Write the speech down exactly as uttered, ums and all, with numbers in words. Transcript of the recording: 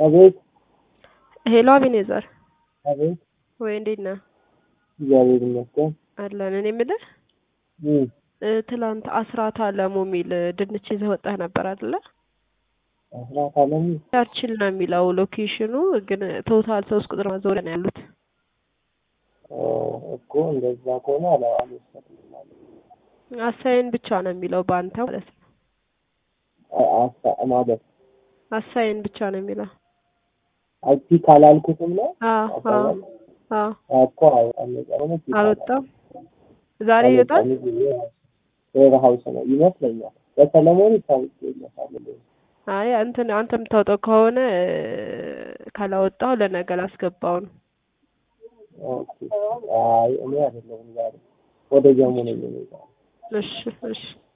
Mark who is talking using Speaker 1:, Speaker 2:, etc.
Speaker 1: አቤት
Speaker 2: ሄሎ አቤኔዘር
Speaker 1: አቤት
Speaker 2: ወይ እንዴት ነህ?
Speaker 1: እግዚአብሔር ይመስገን።
Speaker 2: አለን። እኔ የምልህ
Speaker 1: እም
Speaker 2: ትላንት አስራት አለሙ የሚል ድንች ይዘህ ወጣህ ነበር አይደለ?
Speaker 1: አስራት አለሙ
Speaker 2: ቸርችል ነው የሚለው ሎኬሽኑ፣ ግን ቶታል ሶስት ቁጥር ማዞሪያ ነው ያሉት።
Speaker 1: እኮ እንደዛ ከሆነ አላ አልወሰድም ማለት ነው።
Speaker 2: አሳይን ብቻ ነው የሚለው በአንተ ማለት ነው።
Speaker 1: አሳ ማለት
Speaker 2: አሳይን ብቻ ነው የሚለው።
Speaker 1: አይቲ ካላልኩትም ነው።
Speaker 2: አዎ አዎ አዎ
Speaker 1: አቆ አልወጣም።
Speaker 2: አልወጣም። ዛሬ ይወጣል።
Speaker 1: ወደ ሀውስ ነው ይመስለኛል። በሰለሞን ይታወቃል።
Speaker 2: አይ እንትን አንተ የምታወጣው ከሆነ ካላወጣው ለነገ ላስገባው ነው።
Speaker 1: ኦኬ አይ እኔ አይደለም ዛሬ ወደ ጀሙ ነው የሚመጣው።
Speaker 2: እሺ እሺ